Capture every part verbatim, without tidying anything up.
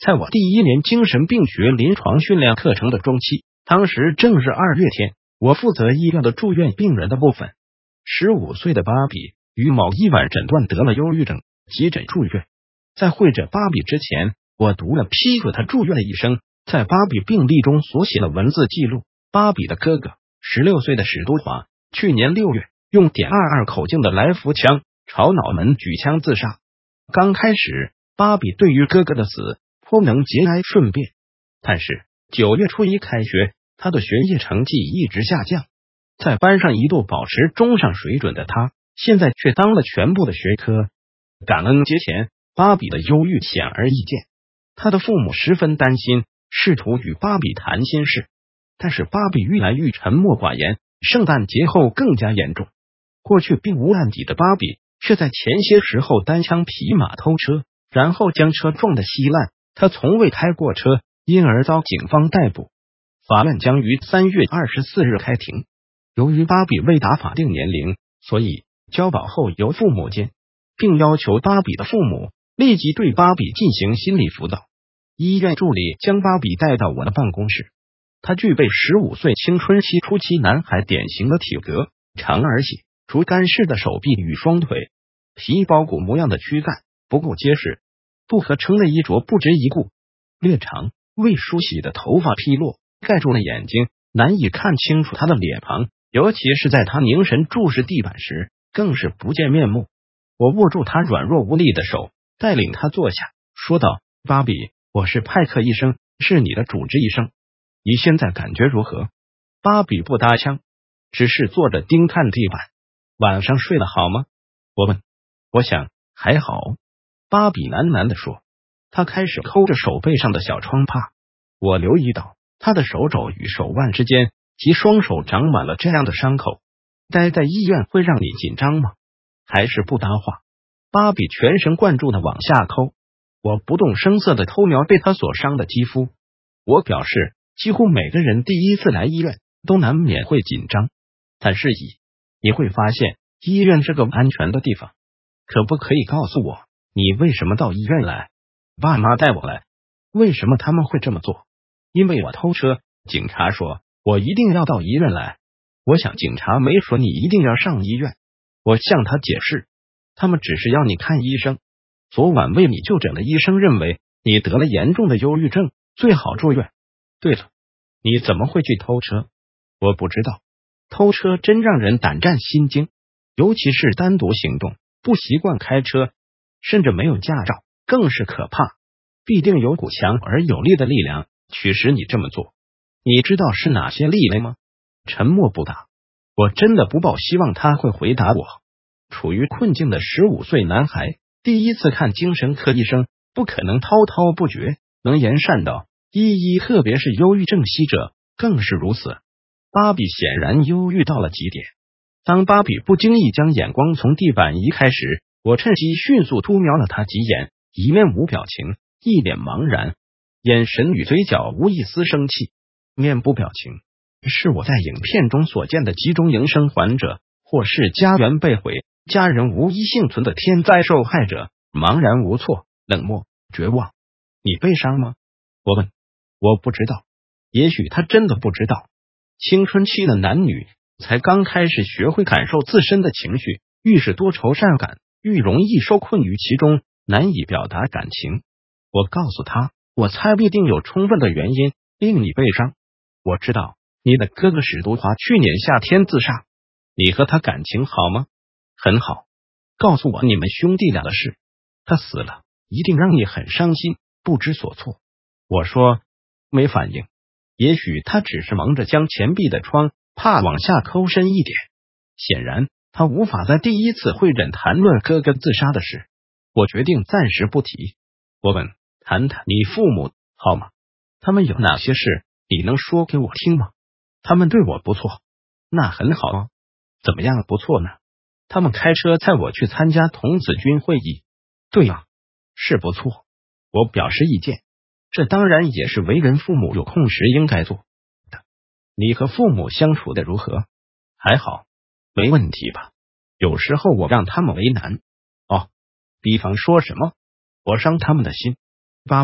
在我第一年精神病学临床训练课程的中期，当时正是二月天，我负责医院的住院病人的部分。十五岁的芭比于某一晚诊断得了忧郁症，急诊住院。在会诊芭比之前，我读了批准他住院的医生在芭比病历中所写的文字记录。芭比的哥哥十六岁的史都华，去年六月用点二二口径的来福枪朝脑门举枪自杀。刚开始，芭比对于哥哥的死颇能节哀顺变，但是九月初一开学，他的学业成绩一直下降，在班上一度保持中上水准的他，现在却当了全部的学科。感恩节前，芭比的忧郁显而易见，他的父母十分担心，试图与芭比谈心事，但是芭比愈来愈沉默寡言，圣诞节后更加严重。过去并无案底的芭比，却在前些时候单枪匹马偷车，然后将车撞得稀烂。他从未开过车，因而遭警方逮捕。法院将于三月二十四日开庭。由于芭比未达法定年龄，所以交保后由父母监，并要求芭比的父母立即对芭比进行心理辅导。医院助理将芭比带到我的办公室。他具备十五岁青春期初期男孩典型的体格，长而细，竹竿式的手臂与双腿，皮包骨模样的躯干不够结实，不合称的衣着不值一顾，略长未梳洗的头发披落，盖住了眼睛，难以看清楚他的脸庞，尤其是在他凝神注视地板时，更是不见面目。我握住他软弱无力的手，带领他坐下，说道：芭比，我是派克医生，是你的主治医生，你现在感觉如何？芭比不搭腔，只是坐着盯看地板。晚上睡得好吗？我问。我想还好，芭比喃喃地说。他开始抠着手背上的小疮疤。我留意到他的手肘与手腕之间及双手长满了这样的伤口。待在医院会让你紧张吗？还是不搭话？芭比全神贯注地往下抠。我不动声色地偷瞄被他所伤的肌肤。我表示，几乎每个人第一次来医院都难免会紧张，但是以你会发现医院是个安全的地方。可不可以告诉我，你为什么到医院来？爸妈带我来。为什么他们会这么做？因为我偷车，警察说我一定要到医院来。我想警察没说你一定要上医院。我向他解释，他们只是要你看医生。昨晚为你就诊的医生认为你得了严重的忧郁症，最好住院。对了，你怎么会去偷车？我不知道。偷车真让人胆战心惊，尤其是单独行动，不习惯开车，甚至没有驾照，更是可怕。必定有股强而有力的力量驱使你这么做。你知道是哪些力量吗？沉默不答。我真的不抱希望他会回答我。处于困境的十五岁男孩，第一次看精神科医生，不可能滔滔不绝，能言善道，一一特别是忧郁症息者更是如此。芭比显然忧郁到了极点。当芭比不经意将眼光从地板移开时，我趁机迅速突瞄了他几眼，一面无表情，一脸茫然，眼神与嘴角无一丝生气。面部表情是我在影片中所见的集中营生还者，或是家园被毁、家人无一幸存的天灾受害者，茫然无措、冷漠、绝望。你悲伤吗？我问。我不知道。也许他真的不知道。青春期的男女才刚开始学会感受自身的情绪，愈是多愁善感，愈容易受困于其中，难以表达感情。我告诉他，我猜必定有充分的原因令你悲伤。我知道你的哥哥史都华去年夏天自杀，你和他感情好吗？很好。告诉我你们兄弟俩的事。他死了，一定让你很伤心，不知所措。我说。没反应。也许他只是忙着将前壁的窗怕往下抠深一点。显然他无法在第一次会诊谈论哥哥自杀的事。我决定暂时不提。我问，谈谈你父母好吗？他们有哪些事你能说给我听吗？他们对我不错。那很好啊。怎么样不错呢？他们开车载我去参加童子军会议。对啊，是不错。我表示意见。这当然也是为人父母有空时应该做的。你和父母相处的如何？还好。没问题吧？有时候我让他们为难。哦，比方说什么？我伤他们的心。芭比，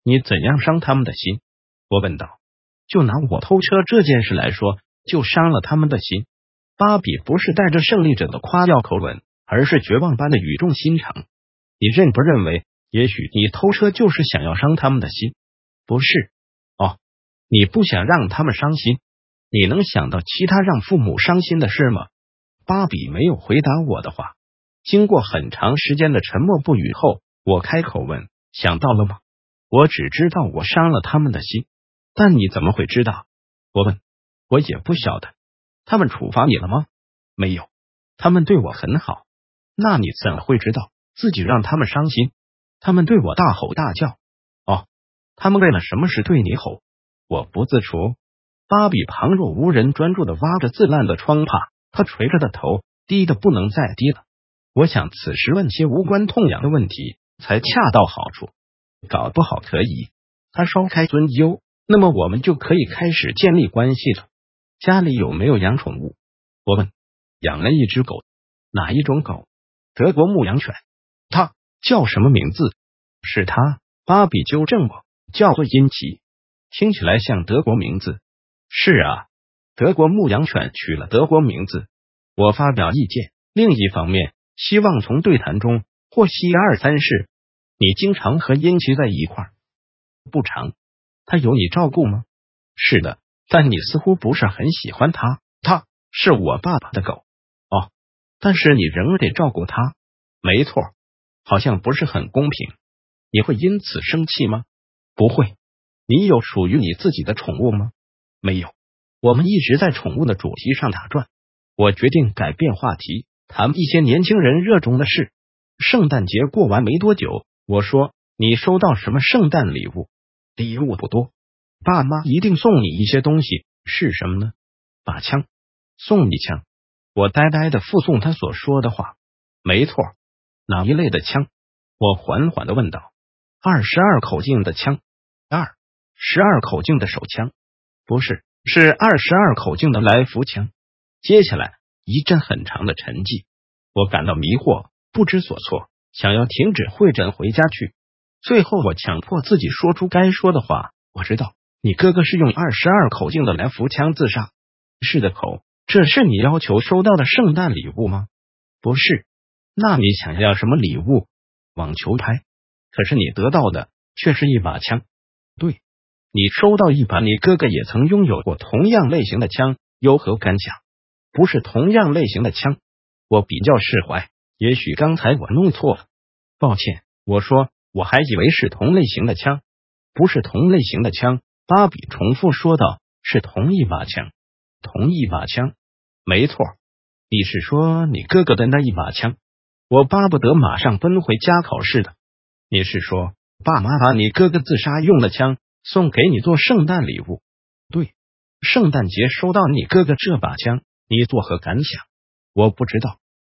你怎样伤他们的心？我问道。就拿我偷车这件事来说，就伤了他们的心。芭比不是带着胜利者的夸耀口吻，而是绝望般的语重心长。你认不认为，也许你偷车就是想要伤他们的心？不是。哦，你不想让他们伤心？你能想到其他让父母伤心的事吗？芭比没有回答我的话。经过很长时间的沉默不语后，我开口问，想到了吗？我只知道我伤了他们的心。但你怎么会知道？我问。我也不晓得。他们处罚你了吗？没有。他们对我很好。那你怎会知道自己让他们伤心？他们对我大吼大叫。哦，他们为了什么事对你吼？我不自处。芭比旁若无人，专注的挖着自烂的窗帕，他垂着的头低的不能再低了。我想此时问些无关痛痒的问题才恰到好处。搞不好可以。他稍开尊忧，那么我们就可以开始建立关系了。家里有没有养宠物？我问。养了一只狗。哪一种狗？德国牧羊犬。它叫什么名字？是它。芭比纠正我，叫做殷奇。听起来像德国名字。是啊，德国牧羊犬取了德国名字。我发表意见。另一方面，希望从对谈中获悉二三事。你经常和殷奇在一块儿？不常。他有你照顾吗？是的，但你似乎不是很喜欢他。他是我爸爸的狗。哦，但是你仍得照顾他。没错，好像不是很公平。你会因此生气吗？不会。你有属于你自己的宠物吗？没有。我们一直在宠物的主题上打转。我决定改变话题，谈一些年轻人热衷的事。圣诞节过完没多久，我说，你收到什么圣诞礼物？礼物不多。爸妈一定送你一些东西，是什么呢？把枪。送你枪。我呆呆的附送他所说的话。没错。哪一类的枪？我缓缓的问道。二十二口径的枪。二十二口径的手枪？不是，是二十二口径的来福枪。接下来一阵很长的沉寂。我感到迷惑，不知所措，想要停止会诊回家去。最后我强迫自己说出该说的话。我知道你哥哥是用二十二口径的来福枪自杀。是的口，这是你要求收到的圣诞礼物吗？不是。那你想要什么礼物？网球拍。可是你得到的却是一把枪。对。你收到一把你哥哥也曾拥有过同样类型的枪，有何感想？不是同样类型的枪。我比较释怀，也许刚才我弄错了。抱歉，我说，我还以为是同类型的枪。不是同类型的枪。芭比重复说道，是同一把枪。同一把枪。没错。你是说你哥哥的那一把枪？我巴不得马上奔回家考试的。你是说爸妈把你哥哥自杀用的枪送给你做圣诞礼物？对。圣诞节收到你哥哥这把枪，你作何感想？我不知道。